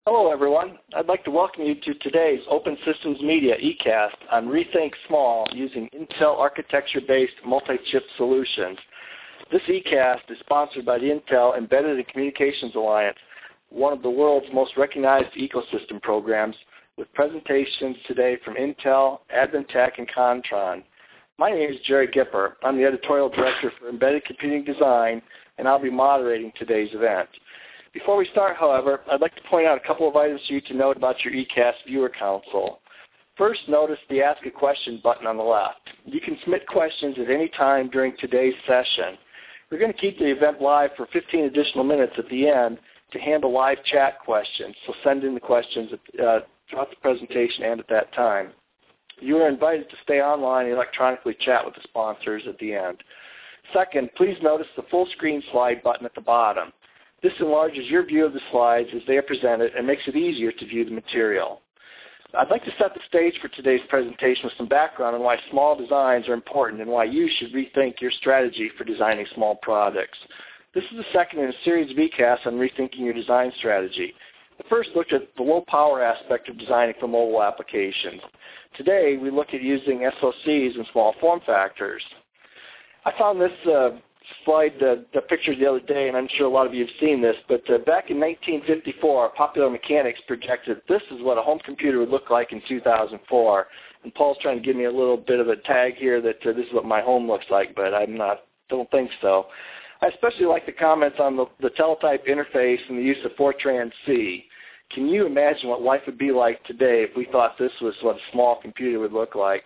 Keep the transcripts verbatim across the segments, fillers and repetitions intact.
Hello, everyone. I'd like to welcome you to today's Open Systems Media eCast on Rethink Small using Intel architecture-based multi-chip solutions. This eCast is sponsored by the Intel Embedded and Communications Alliance, one of the world's most recognized ecosystem programs, with presentations today from Intel, Advantech, and Kontron. My name is Jerry Gipper. I'm the Editorial Director for Embedded Computing Design, and I'll be moderating today's event. Before we start, however, I'd like to point out a couple of items for you to note about your eCast viewer console. First, notice the Ask a Question button on the left. You can submit questions at any time during today's session. We're going to keep the event live for fifteen additional minutes at the end to handle live chat questions, so send in the questions uh, throughout the presentation and at that time. You are invited to stay online and electronically chat with the sponsors at the end. Second, please notice the full screen slide button at the bottom. This enlarges your view of the slides as they are presented and makes it easier to view the material. I'd like to set the stage for today's presentation with some background on why small designs are important and why you should rethink your strategy for designing small products. This is the second in a series of eCasts on rethinking your design strategy. The first looked at the low power aspect of designing for mobile applications. Today, we look at using S O Cs in small form factors. I found this uh, slide, uh, the picture the other day, and I'm sure a lot of you have seen this, but uh, back in nineteen fifty-four, Popular Mechanics projected this is what a home computer would look like in two thousand four. And Paul's trying to give me a little bit of a tag here that uh, this is what my home looks like, but I'm not, don't think so. I especially like the comments on the, the teletype interface and the use of Fortran C. Can you imagine what life would be like today if we thought this was what a small computer would look like?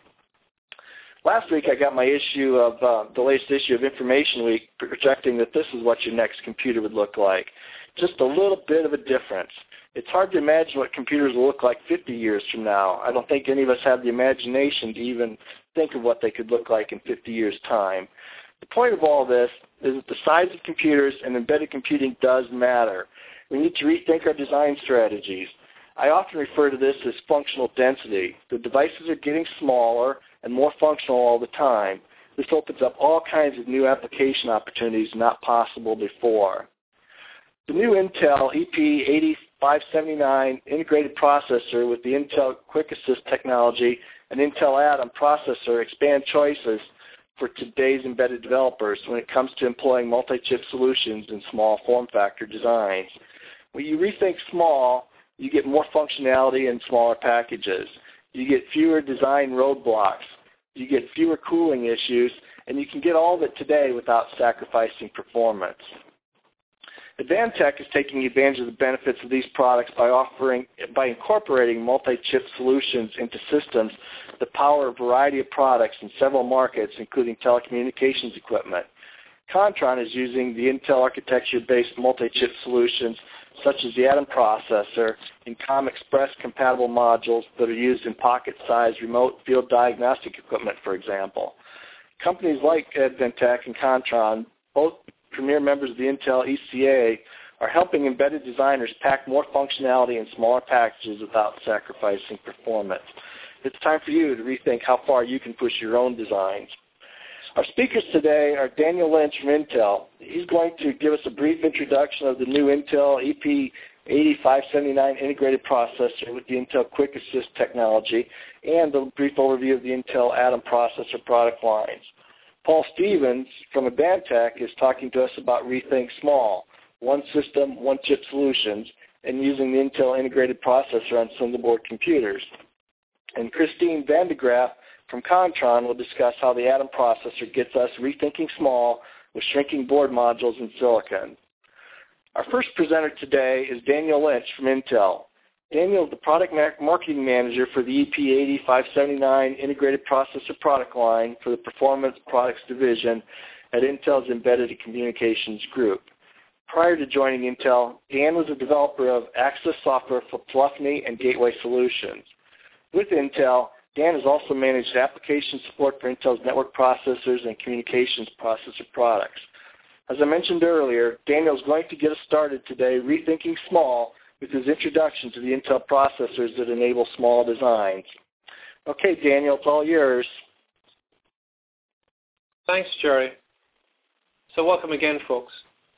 Last week I got my issue of uh, the latest issue of Information Week projecting that this is what your next computer would look like. Just a little bit of a difference. It's hard to imagine what computers will look like fifty years from now. I don't think any of us have the imagination to even think of what they could look like in fifty years' time. The point of all this is that the size of computers and embedded computing does matter. We need to rethink our design strategies. I often refer to this as functional density. The devices are getting smaller and more functional all the time. This opens up all kinds of new application opportunities not possible before. The new Intel E P eighty-five seventy-nine integrated processor with the Intel Quick Assist technology and Intel Atom processor expand choices for today's embedded developers when it comes to employing multi-chip solutions in small form factor designs. When you rethink small, you get more functionality in smaller packages. You get fewer design roadblocks. You get fewer cooling issues, and you can get all of it today without sacrificing performance. Advantech is taking advantage of the benefits of these products by offering, by incorporating multi-chip solutions into systems that power a variety of products in several markets, including telecommunications equipment. Kontron is using the Intel architecture-based multi-chip solutions such as the Atom processor and COM Express compatible modules that are used in pocket-sized remote field diagnostic equipment, for example. Companies like Advantech and Kontron, both premier members of the Intel E C A, are helping embedded designers pack more functionality in smaller packages without sacrificing performance. It's time for you to rethink how far you can push your own designs. Our speakers today are Daniel Lynch from Intel. He's going to give us a brief introduction of the new Intel E P eighty-five seventy-nine integrated processor with the Intel Quick Assist technology and a brief overview of the Intel Atom processor product lines. Paul Stevens from Advantech is talking to us about Rethink Small, one system, one chip solutions, and using the Intel integrated processor on single board computers. And Christine Van de Graaff from Kontron will discuss how the Atom processor gets us rethinking small with shrinking board modules in silicon. Our first presenter today is Daniel Lynch from Intel. Daniel is the product marketing manager for the E P eighty-five seventy-nine integrated processor product line for the Performance Products Division at Intel's Embedded Communications Group. Prior to joining Intel, Dan was a developer of access software for telephony and gateway solutions. With Intel, Dan has also managed application support for Intel's network processors and communications processor products. As I mentioned earlier, Daniel is going to get us started today rethinking small with his introduction to the Intel processors that enable small designs. Okay, Daniel, it's all yours. Thanks, Jerry. So welcome again, folks.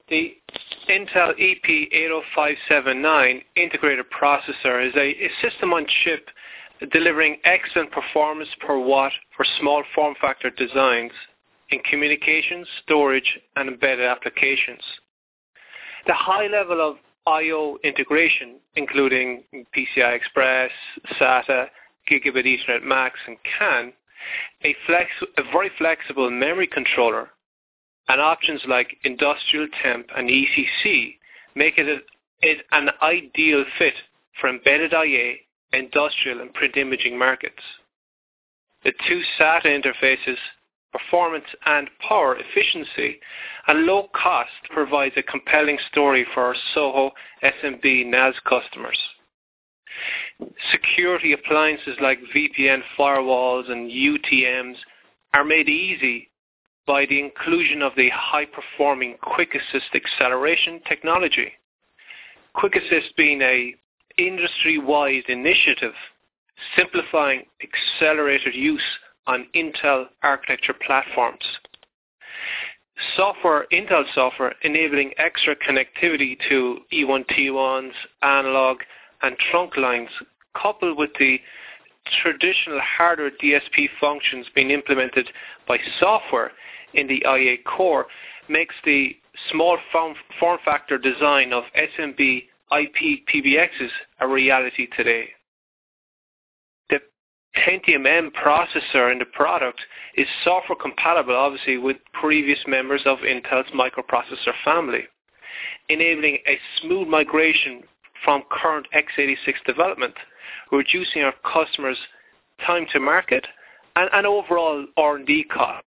The Intel E P eight oh five seven nine integrated processor is a, a system on chip delivering excellent performance per watt for small form factor designs in communications, storage, and embedded applications. The high level of I O integration, including P C I Express, SATA, Gigabit Ethernet Max, and C A N, a, flex, a very flexible memory controller, and options like industrial temp and E C C make it, a, it an ideal fit for embedded I A, industrial, and print imaging markets. The two SATA interfaces, performance and power efficiency, and low cost provides a compelling story for our SOHO S M B N A S customers. Security appliances like V P N firewalls and U T Ms are made easy by the inclusion of the high-performing QuickAssist acceleration technology. QuickAssist being a industry-wide initiative simplifying accelerated use on Intel architecture platforms. Software, Intel software enabling extra connectivity to E one T ones, analog, and trunk lines, coupled with the traditional hardware D S P functions being implemented by software in the I A core, makes the small form, form factor design of S M B I P P B Xs a reality today. The Pentium M processor in the product is software compatible, obviously, with previous members of Intel's microprocessor family, enabling a smooth migration from current x eighty-six development, reducing our customers' time to market and, and overall R and D costs.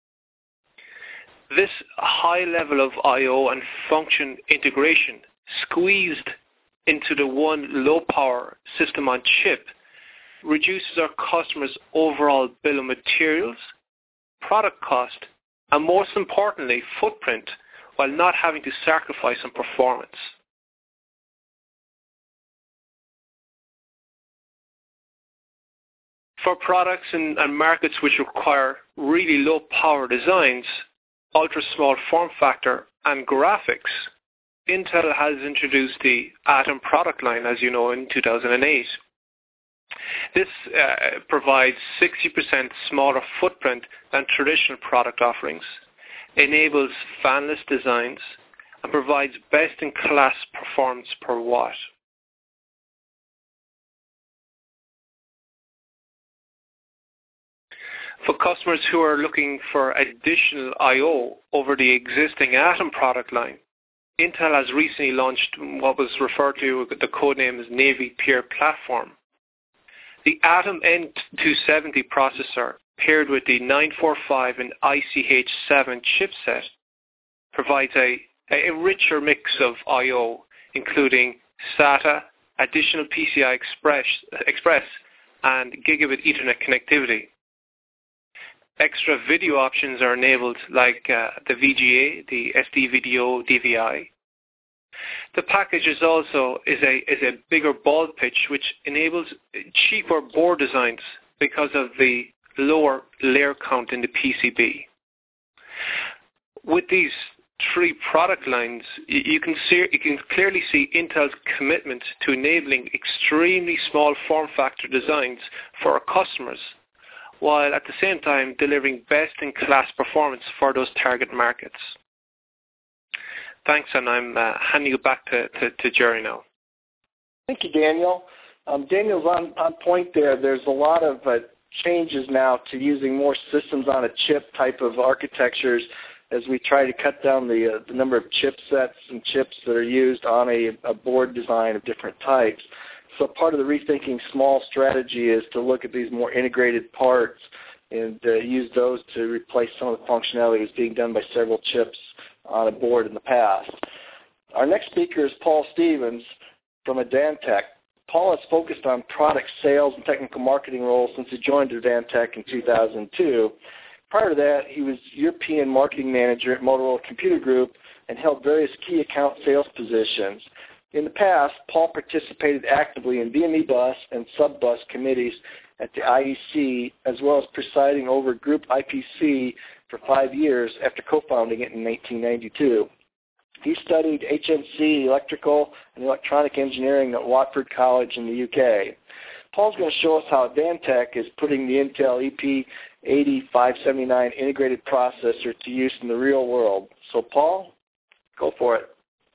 This high level of I O and function integration squeezed into the one low-power system on chip reduces our customers' overall bill of materials, product cost, and most importantly, footprint, while not having to sacrifice on performance. For products and, and markets which require really low power designs, ultra small form factor, and graphics, Intel has introduced the Atom product line, as you know, in two thousand eight. This uh, provides sixty percent smaller footprint than traditional product offerings, enables fanless designs, and provides best-in-class performance per watt. For customers who are looking for additional I O over the existing Atom product line, Intel has recently launched what was referred to, the code name as Navy Pier platform. The Atom N two seventy processor paired with the nine forty-five and I C H seven chipset provides a, a richer mix of I O, including SATA, additional P C I Express, Express and Gigabit Ethernet connectivity. Extra video options are enabled, like uh, the V G A, the S D video D V I. The package is also is a is a bigger ball pitch, which enables cheaper board designs because of the lower layer count in the P C B. With these three product lines, you can see you can clearly see Intel's commitment to enabling extremely small form factor designs for our customers, while at the same time delivering best-in-class performance for those target markets. Thanks, and I'm uh, handing you back to, to, to Jerry now. Thank you, Daniel. Um, Daniel's on, on point there. There's a lot of uh, changes now to using more systems on a chip type of architectures as we try to cut down the, uh, the number of chipsets and chips that are used on a, a board design of different types. So part of the Rethinking Small strategy is to look at these more integrated parts and uh, use those to replace some of the functionality that's being done by several chips on a board in the past. Our next speaker is Paul Stevens from Advantech. Paul has focused on product sales and technical marketing roles since he joined Advantech in two thousand two. Prior to that, he was European marketing manager at Motorola Computer Group and held various key account sales positions. In the past, Paul participated actively in B M E bus and sub-bus committees at the I E C, as well as presiding over Group I P C for five years after co-founding it in nineteen ninety-two. He studied H N C, electrical and electronic engineering at Watford College in the U K. Paul's going to show us how Advantech is putting the Intel E P eight zero five seven nine integrated processor to use in the real world. So, Paul, go for it.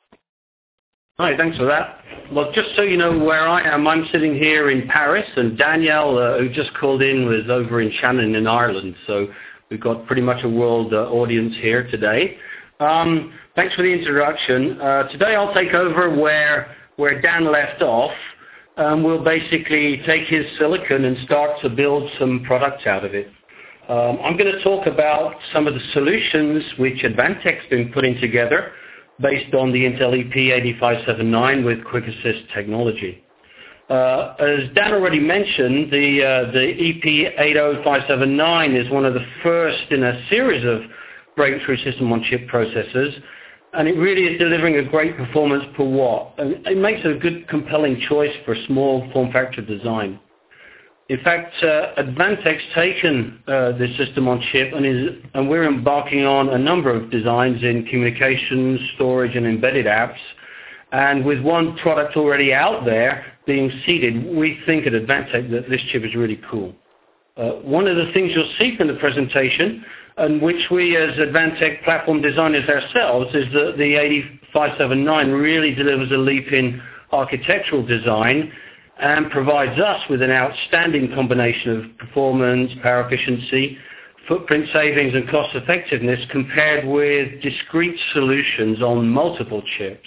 Hi, thanks for that. Well, just so you know where I am, I'm sitting here in Paris, and Danielle, uh, who just called in, was over in Shannon in Ireland. So we've got pretty much a world uh, audience here today. Um, thanks for the introduction. Uh, today I'll take over where, where Dan left off. Um, we'll basically take his silicon and start to build some products out of it. Um, I'm going to talk about some of the solutions which Advantech's been putting together based on the Intel E P eight five seven nine with Quick Assist technology. Uh, as Dan already mentioned, the, uh, the E P eight zero five seven nine is one of the first in a series of breakthrough system-on-chip processors, and it really is delivering a great performance per watt. And it makes a good, compelling choice for small form factor design. In fact, uh, Advantech's taken uh, this system on chip, and, is, and we're embarking on a number of designs in communications, storage, and embedded apps. And with one product already out there being seeded, we think at Advantech that this chip is really cool. Uh, one of the things you'll see from the presentation, and which we as Advantech platform designers ourselves, is that the eight five seven nine really delivers a leap in architectural design and provides us with an outstanding combination of performance, power efficiency, footprint savings, and cost effectiveness compared with discrete solutions on multiple chips.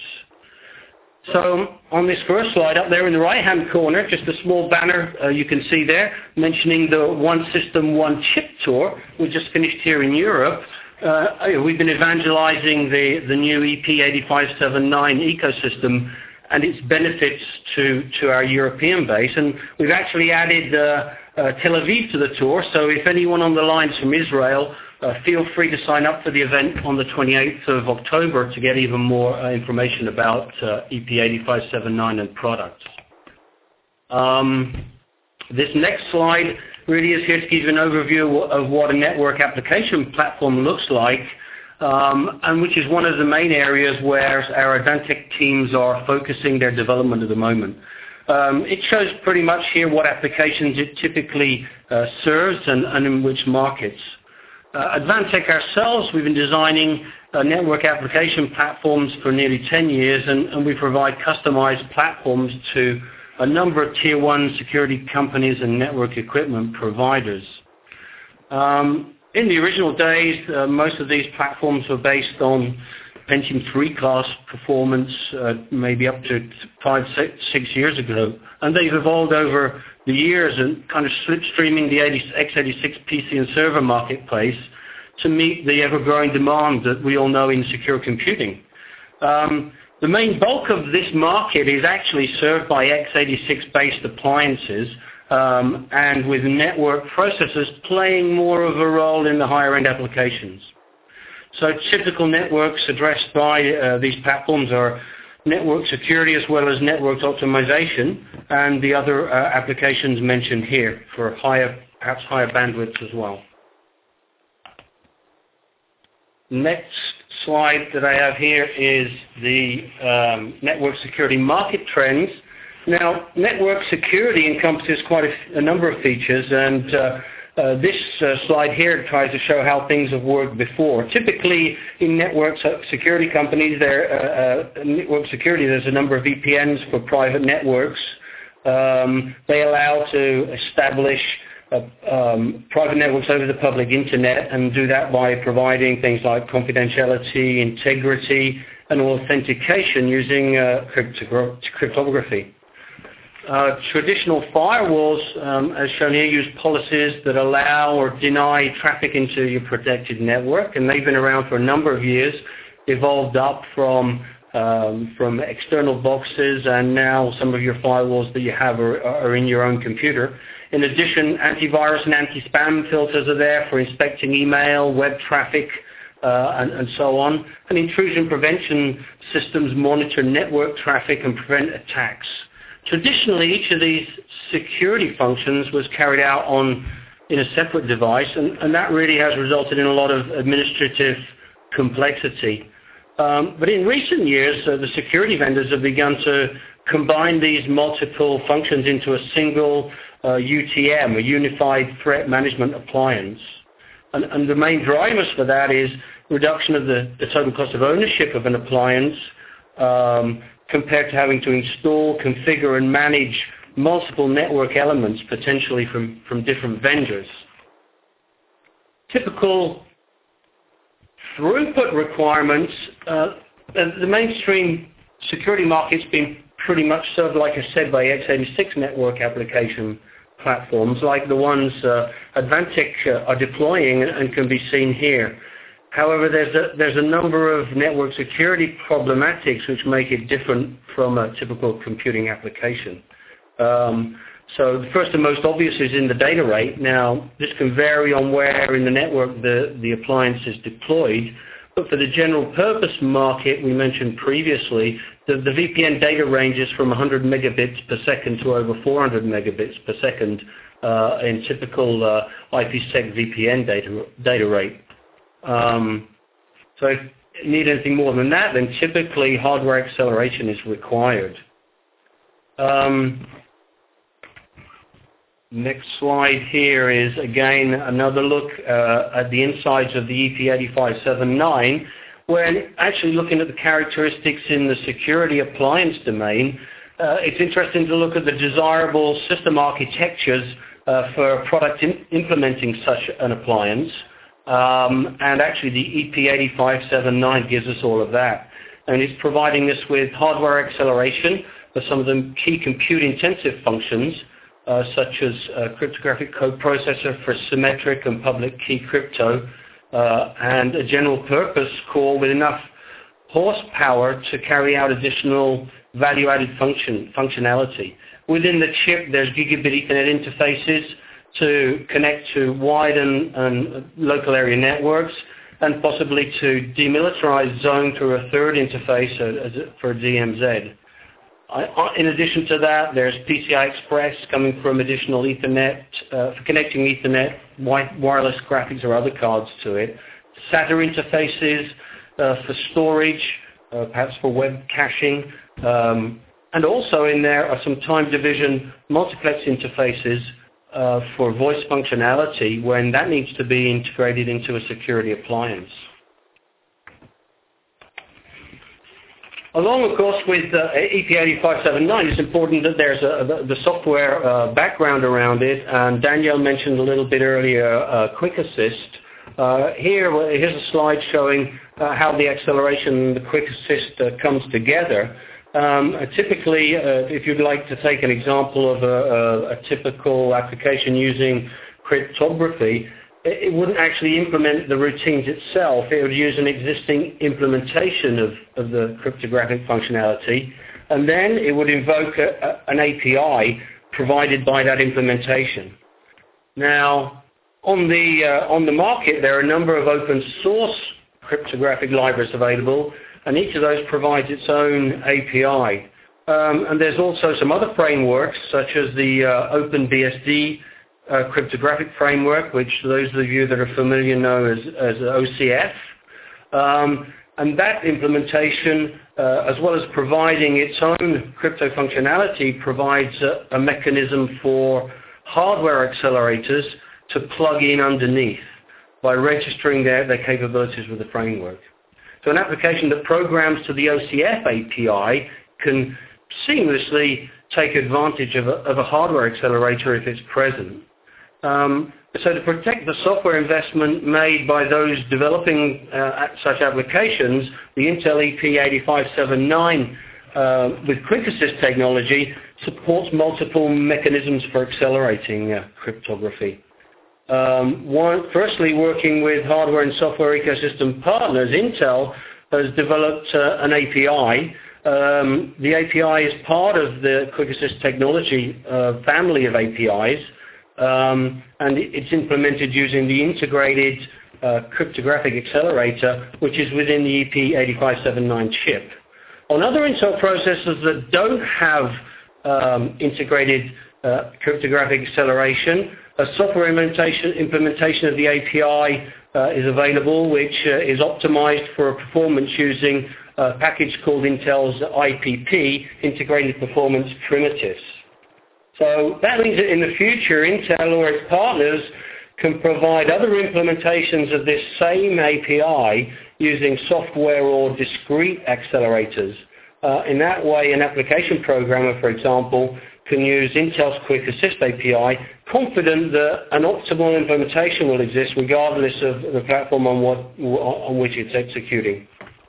So on this first slide up there in the right-hand corner, just a small banner uh, you can see there mentioning the One System, One Chip tour. We just finished here in Europe. Uh, we've been evangelizing the, the new E P eight five seven nine ecosystem and its benefits to, to our European base. And we've actually added uh, uh, Tel Aviv to the tour, so if anyone on the line's from Israel, uh, feel free to sign up for the event on the twenty-eighth of October to get even more uh, information about uh, E P eight five seven nine and products. Um, this next slide really is here to give you an overview of what a network application platform looks like, Um, and which is one of the main areas where our Advantech teams are focusing their development at the moment. Um, it shows pretty much here what applications it typically uh, serves and, and in which markets. Uh, Advantech ourselves, we've been designing uh, network application platforms for nearly ten years, and, and we provide customized platforms to a number of tier one security companies and network equipment providers. Um, In the original days, uh, most of these platforms were based on Pentium three class performance, uh, maybe up to five, six, six years ago. And they've evolved over the years and kind of slipstreaming the x eighty-six P C and server marketplace to meet the ever-growing demand that we all know in secure computing. Um, the main bulk of this market is actually served by x eighty-six-based appliances, Um, and with network processors playing more of a role in the higher-end applications. So typical networks addressed by uh, these platforms are network security as well as network optimization and the other uh, applications mentioned here for higher, perhaps higher bandwidth as well. Next slide that I have here is the um, network security market trends. Now, network security encompasses quite a, a number of features, and uh, uh, this uh, slide here tries to show how things have worked before. Typically, in network security companies, there, uh, uh, network security, there's a number of V P Ns for private networks. Um, they allow to establish uh, um, private networks over the public internet and do that by providing things like confidentiality, integrity, and authentication using uh, cryptography. Uh, traditional firewalls, um, as shown here, use policies that allow or deny traffic into your protected network, and they've been around for a number of years, evolved up from um, from external boxes, and now some of your firewalls that you have are, are in your own computer. In addition, antivirus and anti-spam filters are there for inspecting email, web traffic, uh, and, and so on. And intrusion prevention systems monitor network traffic and prevent attacks. Traditionally, each of these security functions was carried out on in a separate device, and, and that really has resulted in a lot of administrative complexity. Um, but in recent years, uh, the security vendors have begun to combine these multiple functions into a single uh, U T M, a Unified Threat Management Appliance. And, and the main drivers for that is reduction of the, the total cost of ownership of an appliance um, compared to having to install, configure, and manage multiple network elements, potentially from, from different vendors. Typical throughput requirements, uh, the mainstream security market's been pretty much served, like I said, by x eighty-six network application platforms like the ones uh, Advantech uh, are deploying and can be seen here. However, there's a, there's a number of network security problematics which make it different from a typical computing application. Um, so the first and most obvious is in the data rate. Now, this can vary on where in the network the, the appliance is deployed, but for the general purpose market we mentioned previously, the, the V P N data ranges from one hundred megabits per second to over four hundred megabits per second uh, in typical uh, IPsec V P N data, data rate. Um, so if you need anything more than that, then typically hardware acceleration is required. Um, Next slide here is, again, another look uh, at the insides of the E P eight five seven nine, where actually looking at the characteristics in the security appliance domain, uh, it's interesting to look at the desirable system architectures uh, for a product in implementing such an appliance. Um, and actually the E P eight five seven nine gives us all of that. And it's providing us with hardware acceleration for some of the key compute-intensive functions, Uh, such as uh, cryptographic code processor for symmetric and public key crypto, uh, and a general purpose core with enough horsepower to carry out additional value-added function functionality. Within the chip, there's gigabit Ethernet interfaces to connect to wide and, and local area networks, and possibly to demilitarize zone through a third interface as a, for D M Z. In addition to that, there's P C I Express coming from additional Ethernet, uh, for connecting Ethernet, wireless graphics or other cards to it. S A T A interfaces uh, for storage, uh, perhaps for web caching. Um, and also in there are some time division multiplex interfaces uh, for voice functionality when that needs to be integrated into a security appliance. Along, of course, with uh, E P eight five seven nine, it's important that there's a, the, the software uh, background around it. And Danielle mentioned a little bit earlier uh, Quick Assist. Uh, here, here's a slide showing uh, how the acceleration and the Quick Assist uh, comes together. Um, uh, typically, uh, if you'd like to take an example of a, a, a typical application using cryptography, it wouldn't actually implement the routines itself. It would use an existing implementation of, of the cryptographic functionality, and then it would invoke a, a, an A P I provided by that implementation. Now, on the, uh, on the market, there are a number of open source cryptographic libraries available, and each of those provides its own A P I. Um, and there's also some other frameworks, such as the uh, OpenBSD Uh, cryptographic framework, which those of you that are familiar know as, as O C F. Um, and that implementation, uh, as well as providing its own crypto functionality, provides a, a mechanism for hardware accelerators to plug in underneath by registering their, their capabilities with the framework. So an application that programs to the O C F A P I can seamlessly take advantage of a, of a hardware accelerator if it's present. Um, so to protect the software investment made by those developing uh, such applications, the Intel E P eight five seven nine uh, with Quick Assist technology supports multiple mechanisms for accelerating uh, cryptography. Um, one, firstly, working with hardware and software ecosystem partners, Intel has developed uh, an A P I. Um, the A P I is part of the Quick Assist technology uh, family of A P Is. Um, and it's implemented using the integrated uh, cryptographic accelerator, which is within the E P eight five seven nine chip. On other Intel processors that don't have um, integrated uh, cryptographic acceleration. A software implementation, implementation of the A P I uh, is available, which uh, is optimized for performance using a package called Intel's I P P, Integrated Performance Primitives. So that means that in the future, Intel or its partners can provide other implementations of this same A P I using software or discrete accelerators. Uh, in that way, an application programmer, for example, can use Intel's Quick Assist A P I, confident that an optimal implementation will exist regardless of the platform on, what, on which it's executing.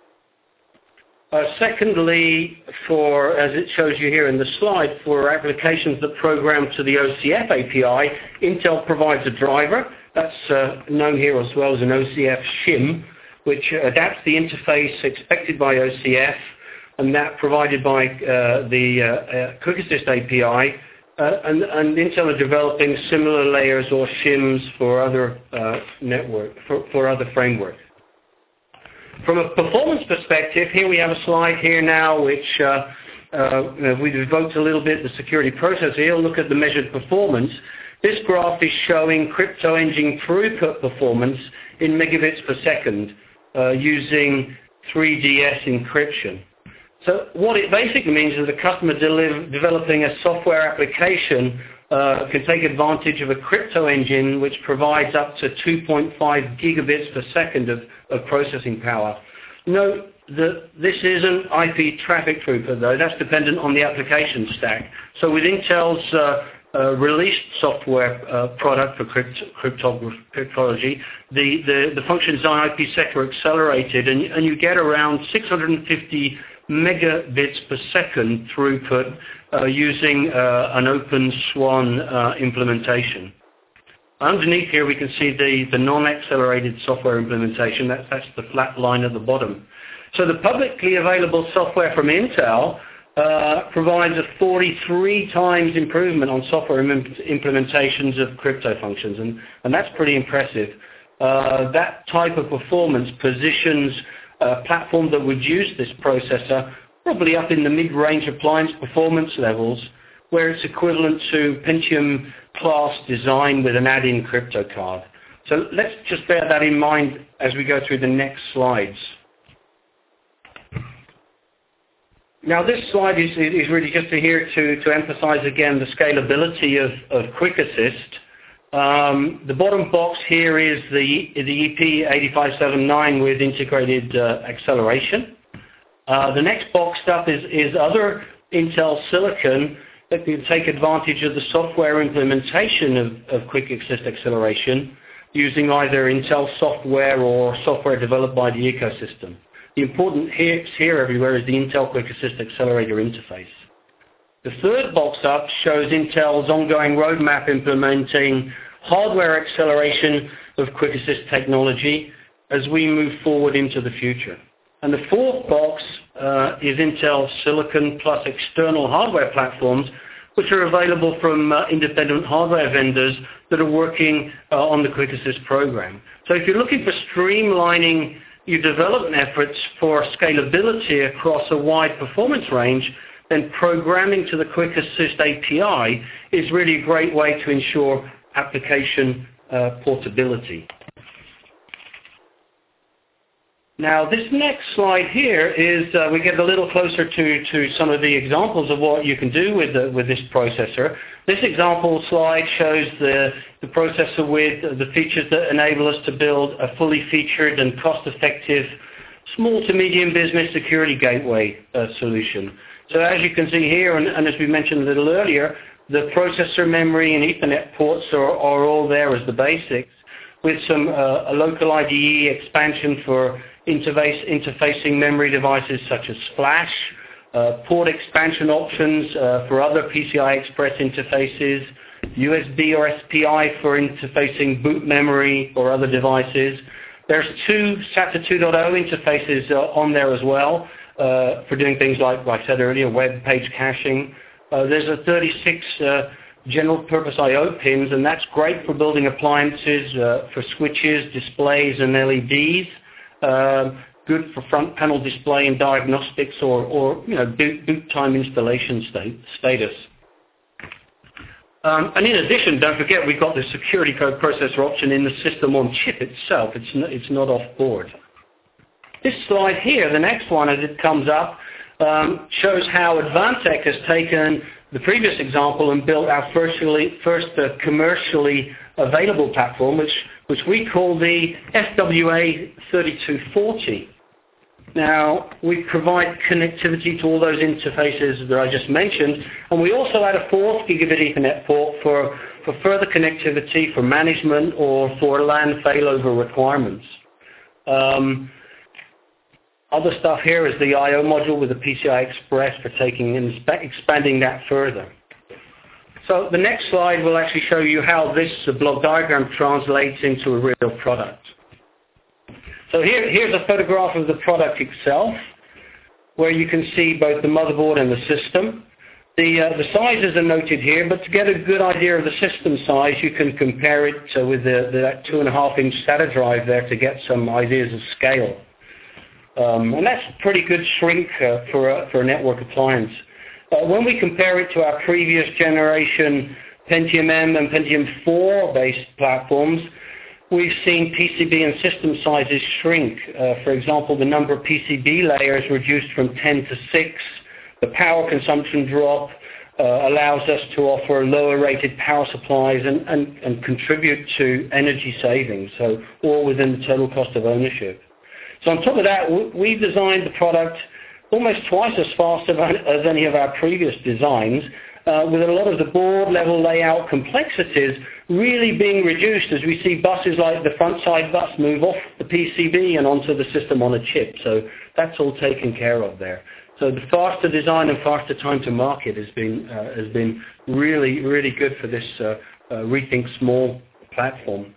Uh, secondly, for, as it shows you here in the slide, for applications that program to the O C F A P I, Intel provides a driver. That's uh, known here as well as an O C F shim, which adapts the interface expected by O C F, and that provided by uh, the uh, uh, Quick Assist A P I. Uh, and, and Intel are developing similar layers or shims for other uh, network, for, for other frameworks. From a performance perspective, here we have a slide here now which uh, uh, we've evoked a little bit the security processor. Here, look at the measured performance. This graph is showing crypto engine throughput performance in megabits per second uh, using three D S encryption. So what it basically means is the customer deliver, developing a software application uh, can take advantage of a crypto engine which provides up to two point five gigabits per second of, of processing power. Note that this isn't I P traffic throughput, though. That's dependent on the application stack. So with Intel's uh, uh, released software uh, product for crypt cryptology, the, the, the function is I P sector accelerated, and, and you get around six hundred fifty megabits per second throughput uh, using uh, an Open Swan uh, implementation. Underneath here we can see the, the non-accelerated software implementation. That's, that's the flat line at the bottom. So the publicly available software from Intel uh, provides a forty-three times improvement on software im implementations of crypto functions, and, and that's pretty impressive. Uh, that type of performance positions a platform that would use this processor probably up in the mid-range appliance performance levels, where it's equivalent to Pentium class design with an add-in crypto card. So let's just bear that in mind as we go through the next slides. Now this slide is, is really just here to, to emphasize again the scalability of, of Quick Assist. Um, the bottom box here is the, the E P eighty-five seventy-nine with integrated uh, acceleration. Uh, the next box up is, is other Intel silicon that can take advantage of the software implementation of, of Quick Assist acceleration using either Intel software or software developed by the ecosystem. The important here, here everywhere is the Intel Quick Assist accelerator interface. The third box up shows Intel's ongoing roadmap implementing hardware acceleration of Quick Assist technology as we move forward into the future. And the fourth box uh, is Intel Silicon plus external hardware platforms, which are available from uh, independent hardware vendors that are working uh, on the Quick Assist program. So if you're looking for streamlining your development efforts for scalability across a wide performance range, then programming to the Quick Assist A P I is really a great way to ensure application uh, portability. Now this next slide here is, uh, we get a little closer to, to some of the examples of what you can do with, the, with this processor. This example slide shows the, the processor with the features that enable us to build a fully featured and cost-effective small to medium business security gateway uh, solution. So as you can see here, and, and as we mentioned a little earlier, the processor memory and Ethernet ports are, are all there as the basics, with some uh, a local I D E expansion for interface, interfacing memory devices such as Flash, uh, port expansion options uh, for other P C I Express interfaces, U S B or S P I for interfacing boot memory or other devices. There's two SATA two point oh interfaces uh, on there as well uh, for doing things like, like I said earlier, web page caching. Uh, there's a thirty-six uh, general purpose I O pins, and that's great for building appliances uh, for switches, displays, and L E Ds. Uh, good for front panel display and diagnostics, or, or you know, boot, boot time installation state, status. Um, and in addition, don't forget we've got the security code processor option in the system on chip itself. It's not, it's not off board. This slide here, the next one as it comes up, um, shows how Advantech has taken the previous example and built our firstly, first uh, commercially available platform, which, which we call the F W A thirty-two forty. Now, we provide connectivity to all those interfaces that I just mentioned, and we also add a fourth gigabit Ethernet port for, for further connectivity, for management, or for LAN failover requirements. Um, other stuff here is the I O module with the P C I Express for taking and expanding that further. So the next slide will actually show you how this block diagram translates into a real product. So here, here's a photograph of the product itself, where you can see both the motherboard and the system. The, uh, the sizes are noted here, but to get a good idea of the system size, you can compare it uh, with the, the, that two and a half inch SATA drive there to get some ideas of scale. Um, and that's a pretty good shrink uh, for, a, for a network appliance. Uh, when we compare it to our previous generation Pentium M and Pentium four based platforms, we've seen P C B and system sizes shrink. Uh, for example, the number of P C B layers reduced from ten to six. The power consumption drop uh, allows us to offer lower rated power supplies and, and, and contribute to energy savings, so all within the total cost of ownership. So on top of that, we've designed the product almost twice as fast as any of our previous designs, uh, with a lot of the board level layout complexities really being reduced as we see buses like the front side bus move off the P C B and onto the system on a chip. So that's all taken care of there. So the faster design and faster time to market has been uh, has been really, really good for this uh, uh, Rethink Small platform.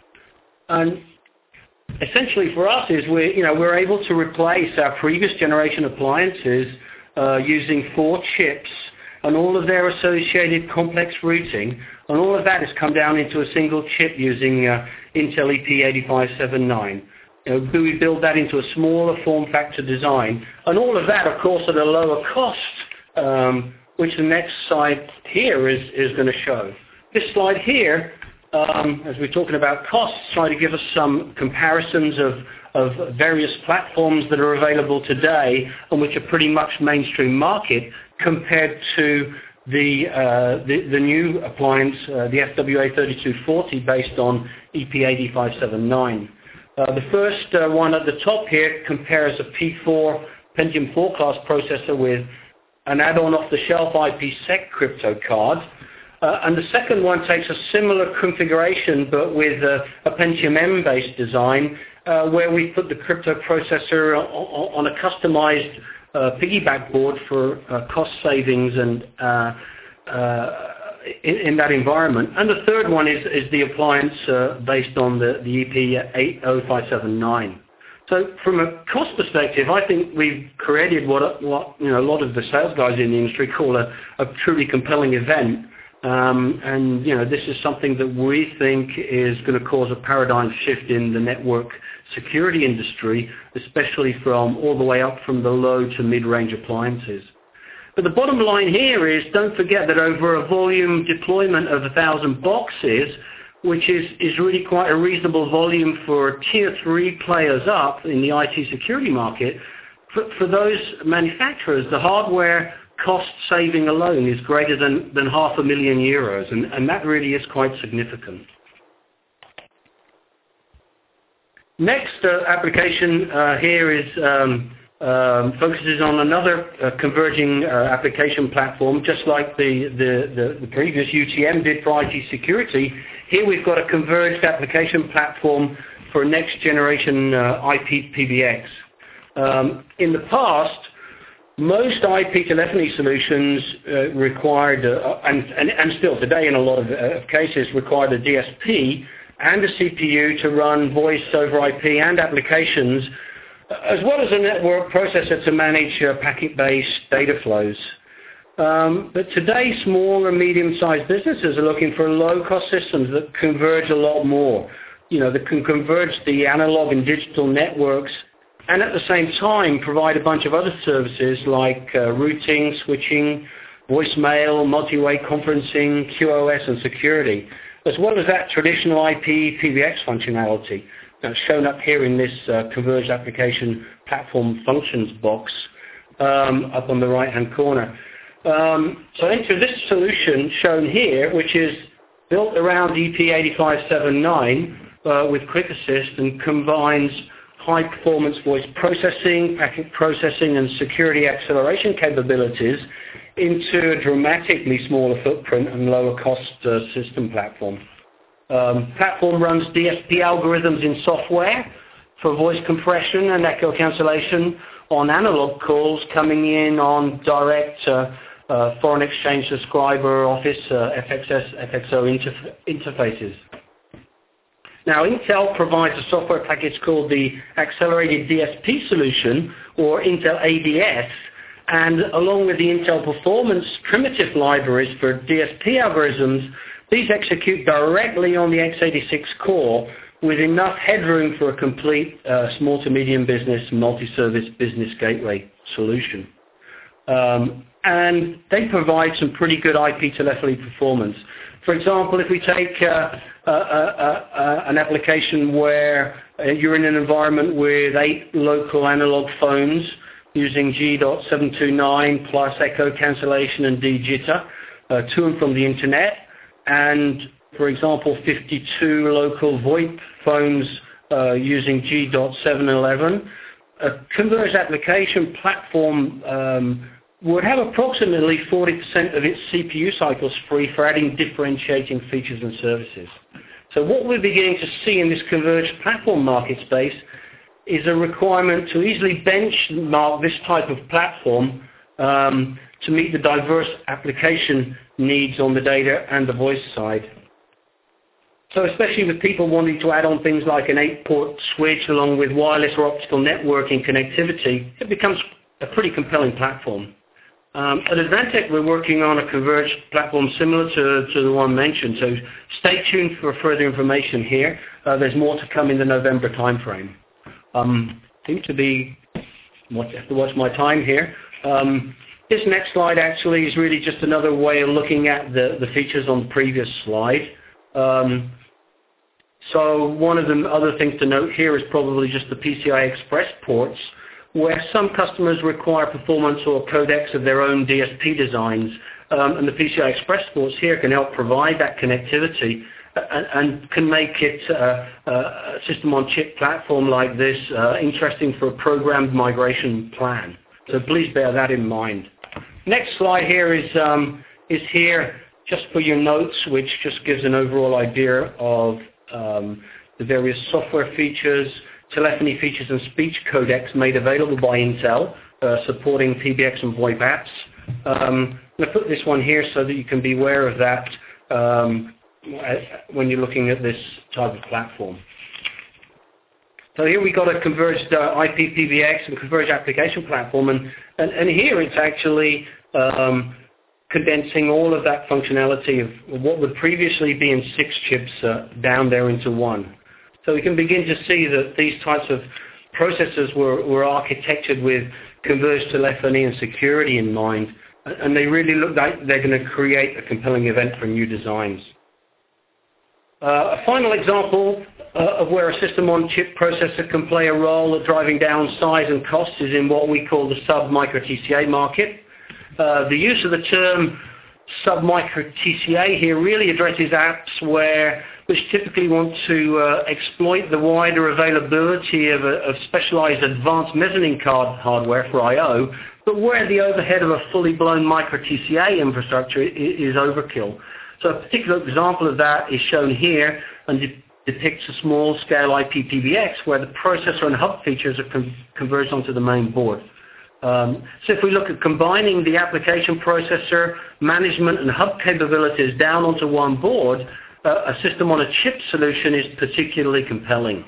And essentially for us is we you know we're able to replace our previous generation appliances uh, using four chips and all of their associated complex routing, and all of that has come down into a single chip using uh, Intel E P eighty-five seventy-nine. You know, we build that into a smaller form factor design, and all of that, of course, at a lower cost, um, which the next slide here is, is going to show. This slide here, um, as we're talking about costs, try to give us some comparisons of, of various platforms that are available today and which are pretty much mainstream market compared to the, uh, the, the new appliance, uh, the F W A thirty-two forty, based on E P eighty-five seventy-nine. Uh, the first uh, one at the top here compares a P four Pentium four class processor with an add-on off-the-shelf I P sec crypto card. Uh, and the second one takes a similar configuration but with a, a Pentium M-based design uh, where we put the crypto processor on, on a customized uh, piggyback board for uh, cost savings and uh, uh, In, in that environment. And the third one is, is the appliance uh, based on the, the E P eight oh five seventy-nine. So from a cost perspective, I think we've created what, what you know, a lot of the sales guys in the industry call a, a truly compelling event. Um, and you know, this is something that we think is going to cause a paradigm shift in the network security industry, especially from all the way up from the low to mid-range appliances. But the bottom line here is, don't forget that over a volume deployment of one thousand boxes, which is, is really quite a reasonable volume for tier three players up in the I T security market, for, for those manufacturers, the hardware cost saving alone is greater than, than half a million euros, and, and that really is quite significant. Next uh, application uh, here is um, Um, focuses on another uh, converging uh, application platform, just like the, the, the, the previous U T M did for I T security. Here we've got a converged application platform for next generation uh, I P P B X. Um, in the past, most I P telephony solutions uh, required, uh, and, and, and still today in a lot of uh, cases, required a D S P and a C P U to run voice over I P and applications, as well as a network processor to manage uh, packet-based data flows. Um, but today, small and medium-sized businesses are looking for low-cost systems that converge a lot more. You know, that can converge the analog and digital networks, and at the same time provide a bunch of other services like uh, routing, switching, voicemail, multi-way conferencing, Q o S, and security, as well as that traditional I P P B X functionality. Now, shown up here in this uh, Converged Application Platform Functions box um, up on the right-hand corner. Um, so into this solution shown here, which is built around E P eight five seven nine uh, with Quick Assist and combines high-performance voice processing, packet processing, and security acceleration capabilities into a dramatically smaller footprint and lower-cost uh, system platform. Um, platform runs D S P algorithms in software for voice compression and echo cancellation on analog calls coming in on direct uh, uh, foreign exchange subscriber office uh, F X S, F X O interf- interfaces. Now, Intel provides a software package called the Accelerated D S P Solution, or Intel A D S, and along with the Intel Performance primitive libraries for D S P algorithms, these execute directly on the x eighty-six core with enough headroom for a complete uh, small to medium business multi-service business gateway solution. Um, and they provide some pretty good I P telephony performance. For example, if we take uh, uh, uh, uh, an application where uh, you're in an environment with eight local analog phones using G seven two nine plus echo cancellation and de-jitter uh, to and from the internet, and for example fifty-two local VoIP phones uh, using G seven eleven, a converged application platform um, would have approximately forty percent of its C P U cycles free for adding differentiating features and services. So what we're beginning to see in this converged platform market space is a requirement to easily benchmark this type of platform um, to meet the diverse application needs on the data and the voice side. So especially with people wanting to add on things like an eight-port switch along with wireless or optical networking connectivity, it becomes a pretty compelling platform. Um, at Advantech, we're working on a converged platform similar to, to the one mentioned, so stay tuned for further information here. Uh, there's more to come in the November timeframe. Um, seems to be, I have to watch my time here. Um, this next slide actually is really just another way of looking at the, the features on the previous slide. Um, so one of the other things to note here is probably just the P C I Express ports, where some customers require performance or codecs of their own D S P designs, um, and the P C I Express ports here can help provide that connectivity and, and can make it uh, a system-on-chip platform like this uh, interesting for a programmed migration plan. So please bear that in mind. Next slide here is, um, is here just for your notes, which just gives an overall idea of um, the various software features, telephony features and speech codecs made available by Intel, uh, supporting P B X and VoIP apps. Um, I'm going to put this one here so that you can be aware of that um, when you're looking at this type of platform. So here we got a converged uh, I P P B X and converged application platform, and, and, and here it's actually um, condensing all of that functionality of what would previously be in six chips uh, down there into one. So we can begin to see that these types of processors were, were architected with converged telephony and security in mind, and they really look like they're going to create a compelling event for new designs. Uh, a final example uh, of where a system-on-chip processor can play a role at driving down size and costs is in what we call the sub-micro T C A market. Uh, the use of the term sub-micro T C A here really addresses apps where which typically want to uh, exploit the wider availability of, a, of specialized advanced mezzanine card hardware for I O, but where the overhead of a fully blown micro T C A infrastructure is, is overkill. So a particular example of that is shown here and de- depicts a small-scale I P P B X where the processor and hub features are con- converged onto the main board. Um, so if we look at combining the application processor, management, and hub capabilities down onto one board, uh, a system-on-a-chip solution is particularly compelling.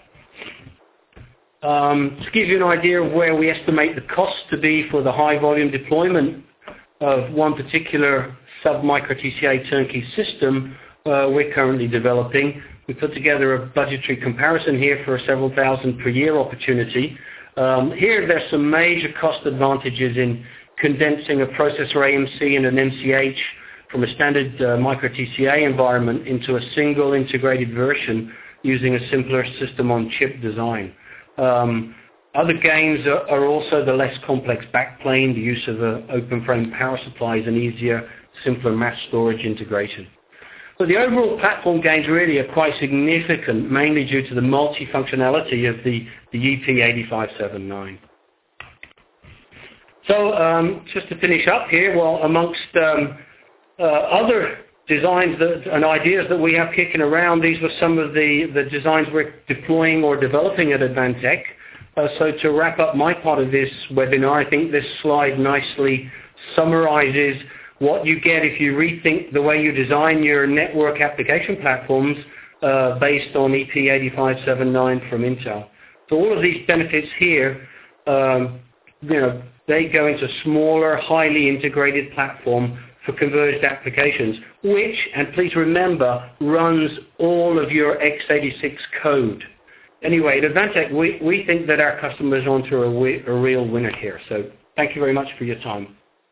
Um, to give you an idea of where we estimate the cost to be for the high-volume deployment of one particular sub-micro T C A turnkey system uh, we're currently developing, we put together a budgetary comparison here for a several thousand per year opportunity. Um, here, there's some major cost advantages in, condensing a processor A M C and an M C H from a standard uh, micro T C A environment into a single integrated version using a simpler system-on-chip design. Um, other gains are, are also the less complex backplane, the use of uh, open-frame power supplies, and easier, simpler mass storage integration. But the overall platform gains really are quite significant, mainly due to the multi-functionality of the, the E P eighty-five seventy-nine. So um, just to finish up here, well, amongst um, uh, other designs that, and ideas that we have kicking around, these were some of the, the designs we're deploying or developing at Advantech. Uh, so to wrap up my part of this webinar, I think this slide nicely summarizes what you get if you rethink the way you design your network application platforms uh, based on E P eighty-five seventy-nine from Intel. So all of these benefits here, um, you know, they go into smaller, highly integrated platform for converged applications, which, and please remember, runs all of your x eighty-six code. Anyway, at Advantech, we, we think that our customers are onto a, we, a real winner here. So thank you very much for your time.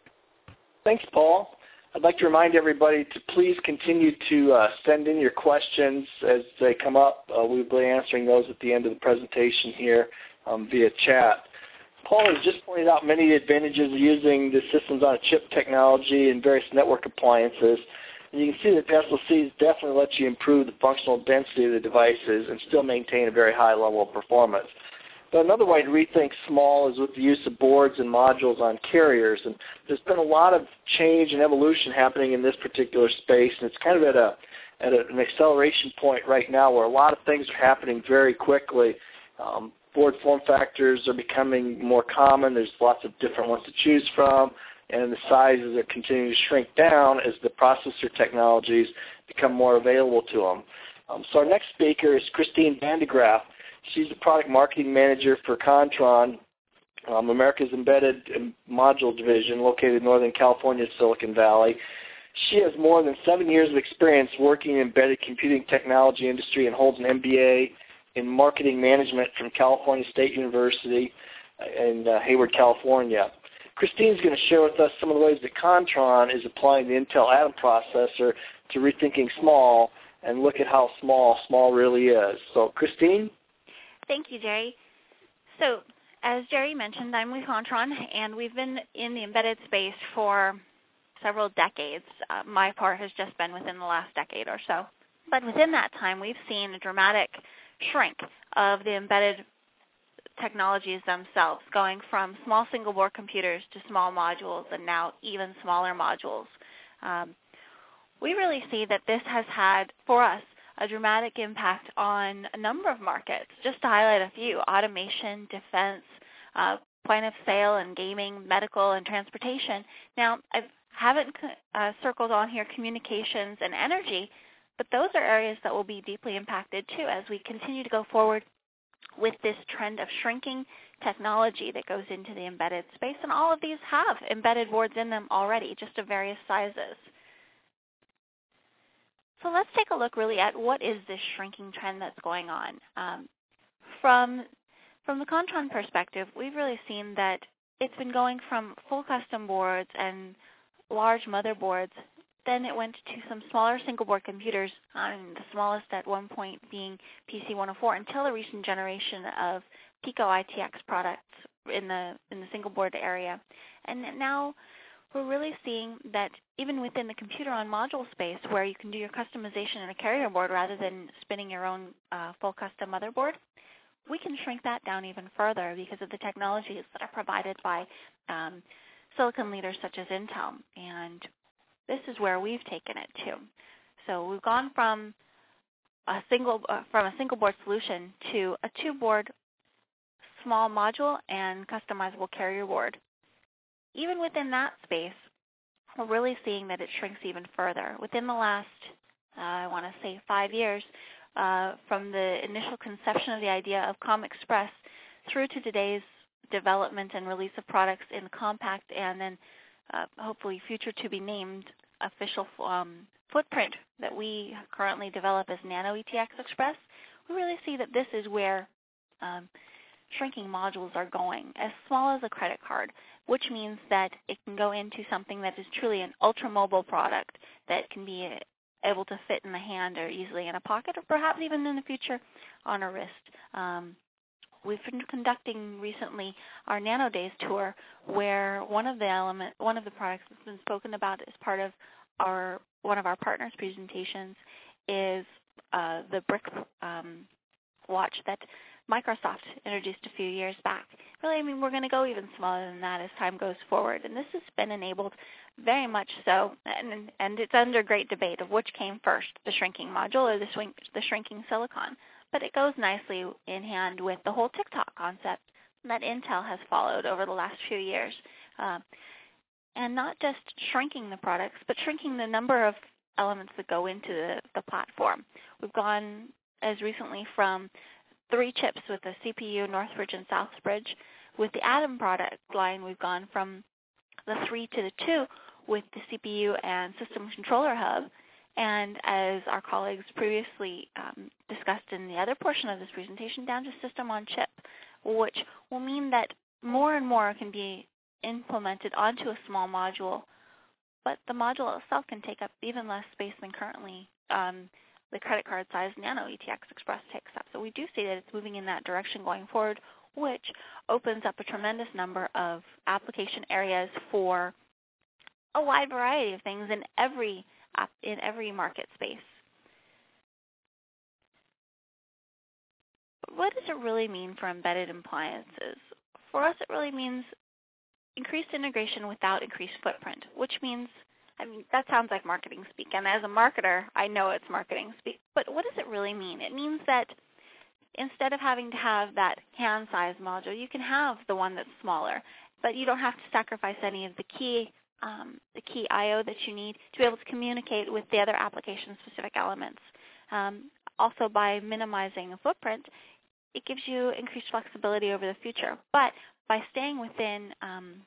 Thanks, Paul. I'd like to remind everybody to please continue to uh, send in your questions as they come up. Uh, we'll be answering those at the end of the presentation here um, via chat. Paul has just pointed out many advantages of using the systems on a chip technology and various network appliances. And you can see that S L Cs definitely let you improve the functional density of the devices and still maintain a very high level of performance. But another way to rethink small is with the use of boards and modules on carriers. And there's been a lot of change and evolution happening in this particular space, and it's kind of at, a, at a, an acceleration point right now where a lot of things are happening very quickly. Um, board form factors are becoming more common. There's lots of different ones to choose from, and the sizes are continuing to shrink down as the processor technologies become more available to them. Um, so our next speaker is Christine Vandegraff. She's the product marketing manager for Kontron, um, America's Embedded Module Division, located in Northern California's Silicon Valley. She has more than seven years of experience working in the embedded computing technology industry and holds an M B A in marketing management from California State University in uh, Hayward, California. Christine's going to share with us some of the ways that Kontron is applying the Intel Atom processor to rethinking small and look at how small small really is. So, Christine? Thank you, Jerry. So, as Jerry mentioned, I'm with Kontron, and we've been in the embedded space for several decades. Uh, my part has just been within the last decade or so. But within that time, we've seen a dramatic shrink of the embedded technologies themselves, going from small single-board computers to small modules and now even smaller modules. Um, we really see that this has had, for us, a dramatic impact on a number of markets. Just to highlight a few: automation, defense, uh, point of sale and gaming, medical, and transportation. Now, I haven't uh, circled on here communications and energy, but those are areas that will be deeply impacted too as we continue to go forward with this trend of shrinking technology that goes into the embedded space. And all of these have embedded boards in them already, just of various sizes. So let's take a look really at what is this shrinking trend that's going on. Um, from, from the Kontron perspective, we've really seen that it's been going from full custom boards and large motherboards. Then it went to some smaller single-board computers, um, the smallest at one point being P C one oh four, until the recent generation of Pico I T X products in the, in the single-board area. And now we're really seeing that even within the computer-on-module space, where you can do your customization in a carrier board rather than spinning your own uh, full custom motherboard, we can shrink that down even further because of the technologies that are provided by um, silicon leaders such as Intel. And this is where we've taken it to. So we've gone from a single uh, from a single board solution to a two board small module and customizable carrier board. Even within that space, we're really seeing that it shrinks even further. Within the last, uh, I want to say five years, uh, from the initial conception of the idea of ComExpress through to today's development and release of products in compact and then uh, hopefully future to be named official um, footprint that we currently develop as Nano E T X Express, we really see that this is where um, shrinking modules are going, as small as a credit card. which means that it can go into something that is truly an ultra-mobile product that can be able to fit in the hand or easily in a pocket or perhaps even in the future on a wrist. Um, we've been conducting recently our Nano Days tour, where one of the element, one of the products that's been spoken about as part of our one of our partners' presentations is uh, the Brick um, watch that Microsoft introduced a few years back. Really, I mean, we're going to go even smaller than that as time goes forward, and this has been enabled very much so, and, and it's under great debate of which came first, the shrinking module or the, swing, the shrinking silicon. But it goes nicely in hand with the whole TikTok concept that Intel has followed over the last few years. Uh, and not just shrinking the products, but shrinking the number of elements that go into the, the platform. We've gone as recently from three chips with the C P U, Northbridge and Southbridge. With the Atom product line, we've gone from the three to the two with the C P U and System Controller Hub. And as our colleagues previously um, discussed in the other portion of this presentation, down to System on Chip, which will mean that more and more can be implemented onto a small module, but the module itself can take up even less space than currently um, the credit card size Nano E T X Express takes up. So we do see that it's moving in that direction going forward, which opens up a tremendous number of application areas for a wide variety of things in every in every market space. But what does it really mean for embedded appliances? For us, it really means increased integration without increased footprint, which means, I mean, that sounds like marketing speak, and as a marketer, I know it's marketing speak, but what does it really mean? It means that instead of having to have that hand-sized module, you can have the one that's smaller, but you don't have to sacrifice any of the key um, the key I O that you need to be able to communicate with the other application-specific elements. Um, also, by minimizing a footprint, it gives you increased flexibility over the future, but by staying within um,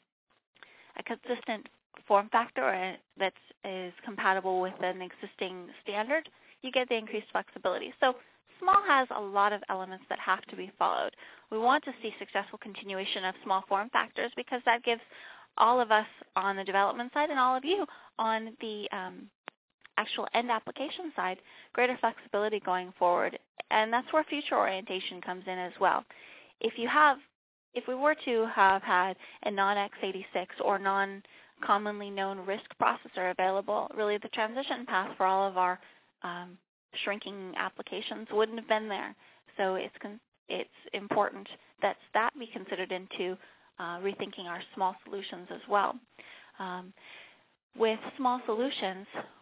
a consistent form factor that is compatible with an existing standard, you get the increased flexibility. So small has a lot of elements that have to be followed. We want to see successful continuation of small form factors because that gives all of us on the development side and all of you on the um, actual end application side greater flexibility going forward. And that's where future orientation comes in as well. If you have, if we were to have had a non x eighty-six or non-commonly known RISC processor available, really the transition path for all of our um, shrinking applications wouldn't have been there. So it's con- it's important that that be considered into uh, rethinking our small solutions as well. Um, with small solutions,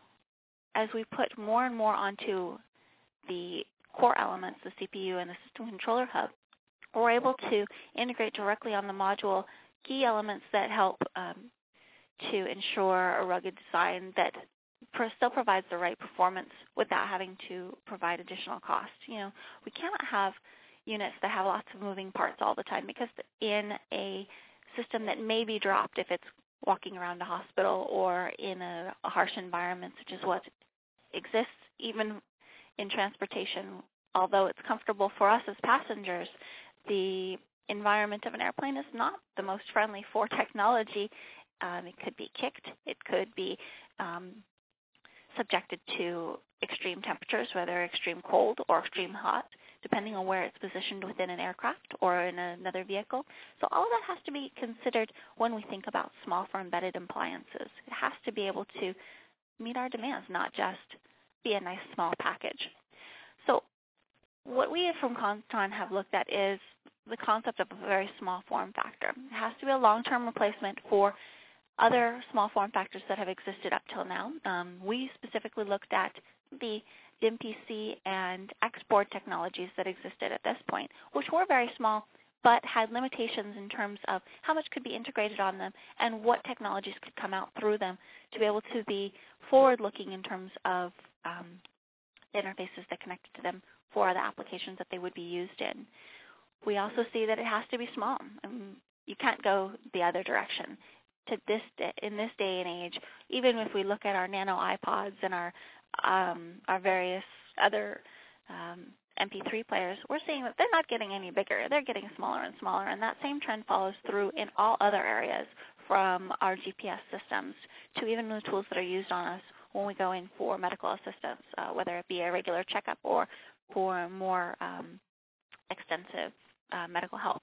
as we put more and more onto the core elements, the C P U and the System Controller Hub, we're able to integrate directly on the module key elements that help um, to ensure a rugged design that still provides the right performance without having to provide additional cost. You know, we cannot have units that have lots of moving parts all the time because in a system that may be dropped if it's walking around a hospital or in a, a harsh environment, such as what exists even in transportation, although it's comfortable for us as passengers, the environment of an airplane is not the most friendly for technology. Um, it could be kicked. It could be um, subjected to extreme temperatures, whether extreme cold or extreme hot, depending on where it's positioned within an aircraft or in another vehicle. So all of that has to be considered when we think about small for embedded appliances. It has to be able to meet our demands, not just be a nice small package. So what we from Conton have looked at is the concept of a very small form factor. It has to be a long-term replacement for other small form factors that have existed up till now. Um, we specifically looked at the D I M P C and X-board technologies that existed at this point, which were very small but had limitations in terms of how much could be integrated on them and what technologies could come out through them to be able to be forward-looking in terms of um, the interfaces that connected to them for the applications that they would be used in. We also see that it has to be small. I mean, you can't go the other direction. To this day, in this day and age, even if we look at our nano iPods and our um, our various other um, M P three players, we're seeing that they're not getting any bigger. They're getting smaller and smaller, and that same trend follows through in all other areas, from our G P S systems to even the tools that are used on us when we go in for medical assistance, uh, whether it be a regular checkup or for more um, extensive uh, medical help.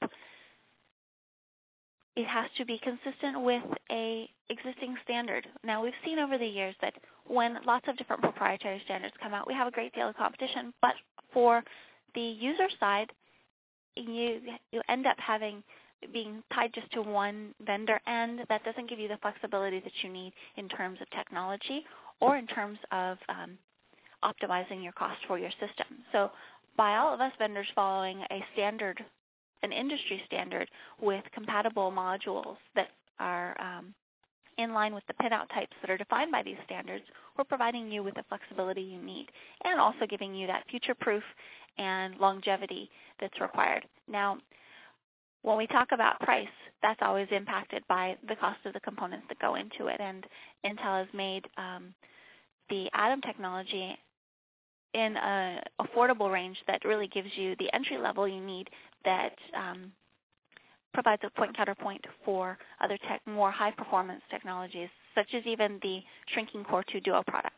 It has to be consistent with a existing standard. Now, we've seen over the years that when lots of different proprietary standards come out, we have a great deal of competition, but for the user side, you, you end up having being tied just to one vendor, and that doesn't give you the flexibility that you need in terms of technology or in terms of um, optimizing your cost for your system. So by all of us vendors following a standard, an industry standard with compatible modules that are um, in line with the pinout types that are defined by these standards, we're providing you with the flexibility you need and also giving you that future-proof and longevity that's required. Now, when we talk about price, that's always impacted by the cost of the components that go into it, and Intel has made um, the Atom technology in an affordable range that really gives you the entry level you need that um, provides a point counterpoint for other tech, more high performance technologies, such as even the shrinking Core two Duo products.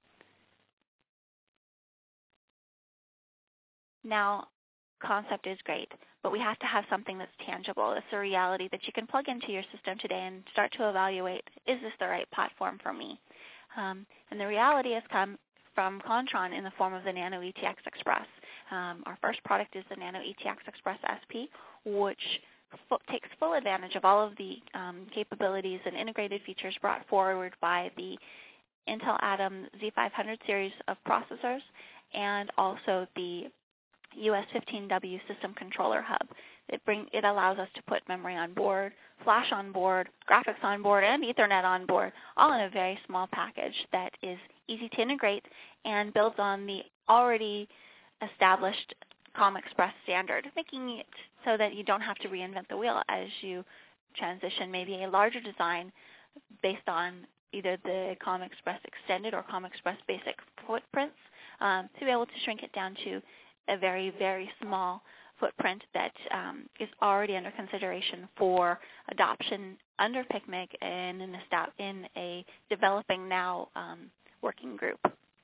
Now, concept is great, but we have to have something that's tangible. It's a reality that you can plug into your system today and start to evaluate, is this the right platform for me? Um, and the reality has come from Kontron in the form of the Nano E T X Express. Um, our first product is the Nano E T X Express S P, which f- takes full advantage of all of the um, capabilities and integrated features brought forward by the Intel Atom Z five hundred series of processors and also the U S fifteen W system controller hub. It, bring, it allows us to put memory on board, flash on board, graphics on board, and Ethernet on board, all in a very small package that is easy to integrate and builds on the already established COM Express standard, making it so that you don't have to reinvent the wheel as you transition maybe a larger design based on either the COM Express Extended or COM Express Basic footprints um, to be able to shrink it down to a very, very small footprint that um, is already under consideration for adoption under P I C M G and in a, in a developing now um, working group.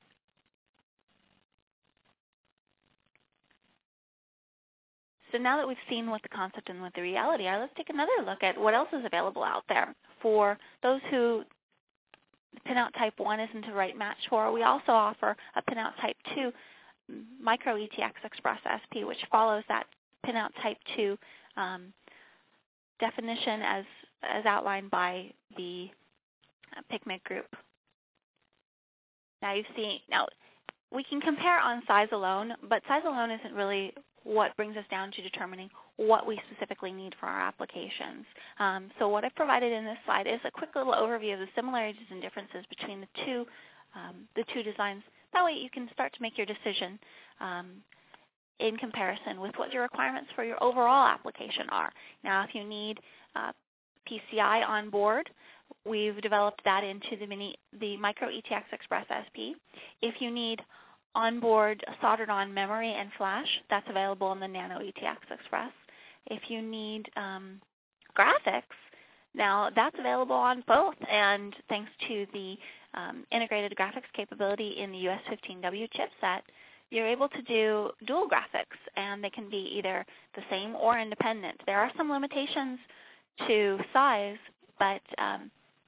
So now that we've seen what the concept and what the reality are, let's take another look at what else is available out there. For those who Pinout Type one isn't a right match for, we also offer a Pinout Type two Micro E T X Express S P, which follows that Pinout Type two um, definition as, as outlined by the uh, P I C M G group. Now you've seen, now we can compare on size alone, but size alone isn't really what brings us down to determining what we specifically need for our applications. Um, so what I've provided in this slide is a quick little overview of the similarities and differences between the two, um, the two designs. That way you can start to make your decision um, in comparison with what your requirements for your overall application are. Now, if you need uh, P C I on board, we've developed that into the, mini, the Micro E T X Express S P. If you need onboard soldered-on memory and flash, that's available in the Nano E T X Express. If you need um, graphics, now that's available on both, and thanks to the um, integrated graphics capability in the U S fifteen W chipset, you're able to do dual graphics, and they can be either the same or independent. There are some limitations to size, but um,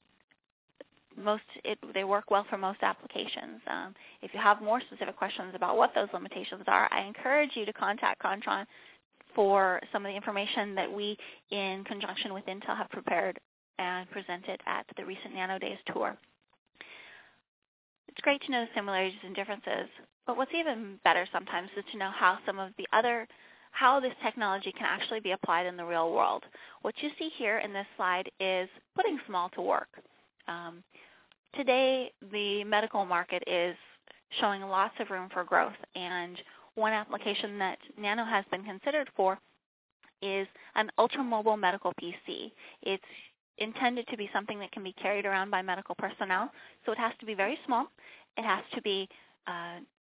most it, they work well for most applications. Um, if you have more specific questions about what those limitations are, I encourage you to contact Kontron for some of the information that we, in conjunction with Intel, have prepared and presented at the recent Nano Days tour. It's great to know the similarities and differences, but what's even better sometimes is to know how some of the other, how this technology can actually be applied in the real world. What you see here in this slide is putting small to work. Um, today, the medical market is showing lots of room for growth, and one application that Nano has been considered for is an ultra-mobile medical P C. It's intended to be something that can be carried around by medical personnel, so it has to be very small. It has to be uh,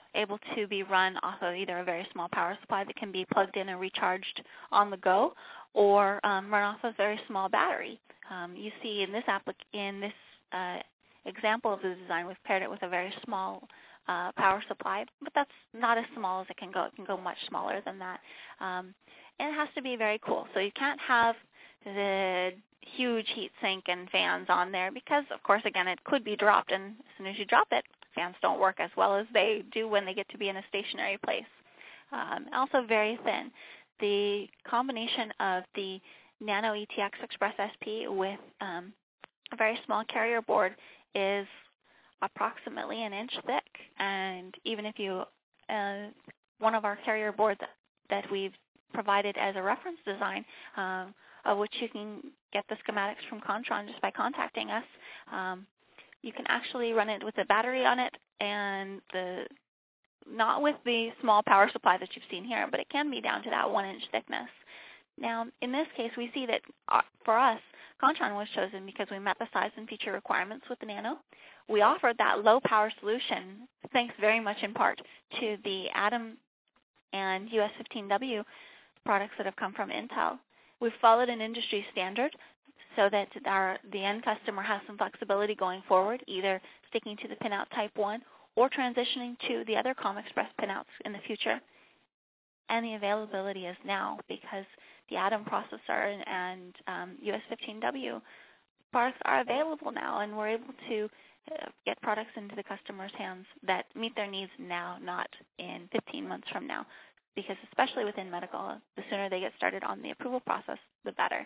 able to be run off of either a very small power supply that can be plugged in and recharged on the go, or um, run off a very small battery. Um, you see in this applic- in this uh, example of the design, we've paired it with a very small uh, power supply, but that's not as small as it can go. It can go much smaller than that. Um, and it has to be very cool. So you can't have the huge heat sink and fans on there because, of course, again, it could be dropped, and as soon as you drop it, fans don't work as well as they do when they get to be in a stationary place. Um, also very thin. The combination of the Nano E T X Express S P with um, a very small carrier board is approximately an inch thick, and even if you, uh, one of our carrier boards that, that we've provided as a reference design, um, of which you can get the schematics from Kontron just by contacting us. Um, you can actually run it with a battery on it, and the not with the small power supply that you've seen here, but it can be down to that one inch thickness. Now, in this case, we see that uh, for us, Kontron was chosen because we met the size and feature requirements with the Nano. We offered that low power solution, thanks very much in part to the Atom and U S fifteen W products that have come from Intel. We've followed an industry standard so that our, the end customer has some flexibility going forward, either sticking to the pinout type one or transitioning to the other ComExpress pinouts in the future. And the availability is now because the Atom processor and, and um, U S fifteen W products are available now, and we're able to uh, get products into the customer's hands that meet their needs now, not in fifteen months from now. Because especially within medical, the sooner they get started on the approval process, the better.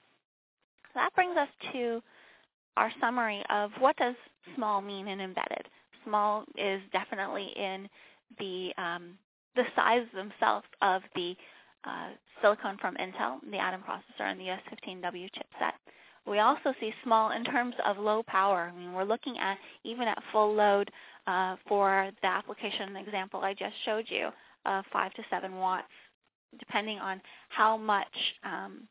So that brings us to our summary of what does small mean in embedded. Small is definitely in the um, the size themselves of the uh, silicon from Intel, the Atom processor, and the U S fifteen W chipset. We also see small in terms of low power. I mean, we're looking at, even at full load uh, for the application example I just showed you, Uh, five to seven watts, depending on how much um,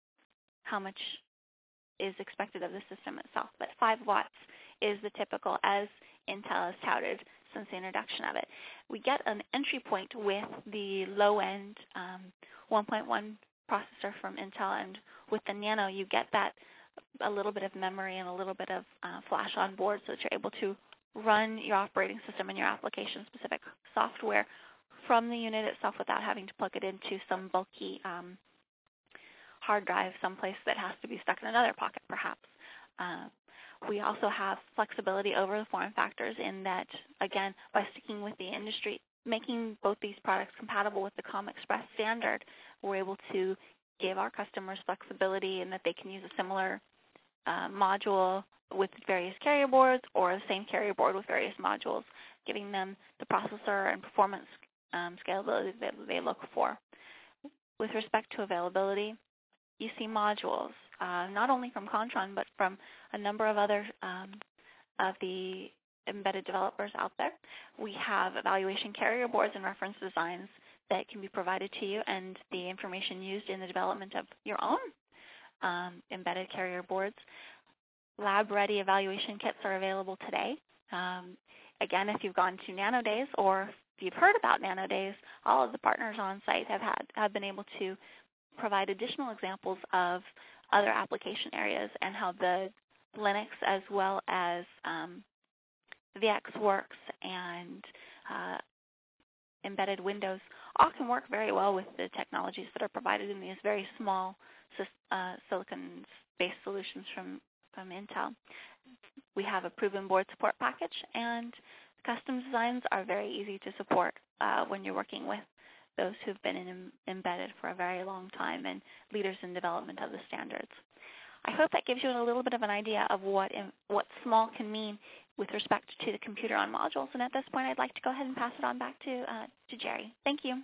how much is expected of the system itself. But five watts is the typical, as Intel has touted since the introduction of it. We get an entry point with the low-end um, one point one processor from Intel, and with the Nano, you get that a little bit of memory and a little bit of uh, flash on board, so that you're able to run your operating system and your application-specific software from the unit itself without having to plug it into some bulky um, hard drive someplace that has to be stuck in another pocket, perhaps. Uh, we also have flexibility over the form factors in that, again, by sticking with the industry, making both these products compatible with the ComExpress standard, we're able to give our customers flexibility in that they can use a similar uh, module with various carrier boards or the same carrier board with various modules, giving them the processor and performance Um, scalability that they look for. With respect to availability, you see modules, uh, not only from Kontron, but from a number of other um, of the embedded developers out there. We have evaluation carrier boards and reference designs that can be provided to you, and the information used in the development of your own um, embedded carrier boards. Lab-ready evaluation kits are available today. Um, again, if you've gone to Nano Days, or if you've heard about Nano Days, all of the partners on site have had have been able to provide additional examples of other application areas and how the Linux as well as um, VxWorks and uh, embedded Windows all can work very well with the technologies that are provided in these very small uh, silicon-based solutions from, from Intel. We have a proven board support package, and custom designs are very easy to support uh, when you're working with those who've been in, embedded for a very long time and leaders in development of the standards. I hope that gives you a little bit of an idea of what in, what small can mean with respect to the computer on modules. And at this point, I'd like to go ahead and pass it on back to uh, to Jerry. Thank you.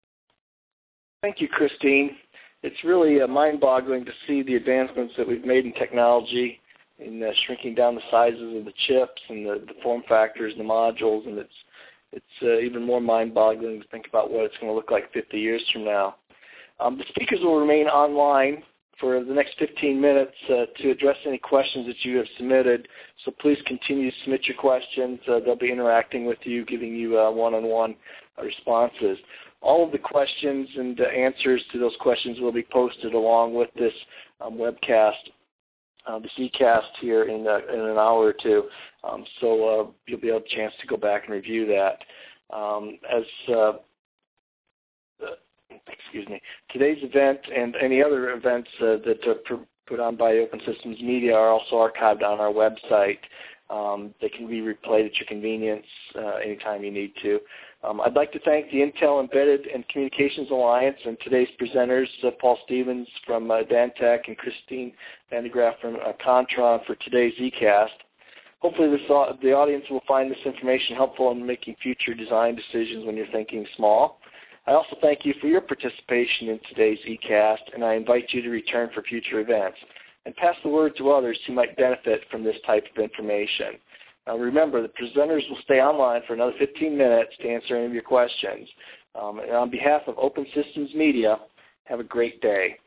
Thank you, Christine. It's really uh, mind-boggling to see the advancements that we've made in technology, in uh, shrinking down the sizes of the chips and the, the form factors and the modules, and it's it's uh, even more mind-boggling to think about what it's going to look like fifty years from now. Um, the speakers will remain online for the next fifteen minutes uh, to address any questions that you have submitted. So please continue to submit your questions. Uh, they'll be interacting with you, giving you uh, one-on-one responses. All of the questions and uh, answers to those questions will be posted along with this um, webcast, uh, this e-cast here in, uh, in an hour or two. Um, so uh, you'll be able to chance to go back and review that. Um, as uh, excuse me, today's event and any other events uh, that are put on by Open Systems Media are also archived on our website. Um, they can be replayed at your convenience uh, anytime you need to. Um, I'd like to thank the Intel Embedded and Communications Alliance and today's presenters, uh, Paul Stevens from uh, Dantec and Christine Van de Graaff from uh, Kontron for today's e-cast. Hopefully this, uh, the audience will find this information helpful in making future design decisions when you're thinking small. I also thank you for your participation in today's e-cast, and I invite you to return for future events and pass the word to others who might benefit from this type of information. Now remember, the presenters will stay online for another fifteen minutes to answer any of your questions. Um, and on behalf of Open Systems Media, have a great day.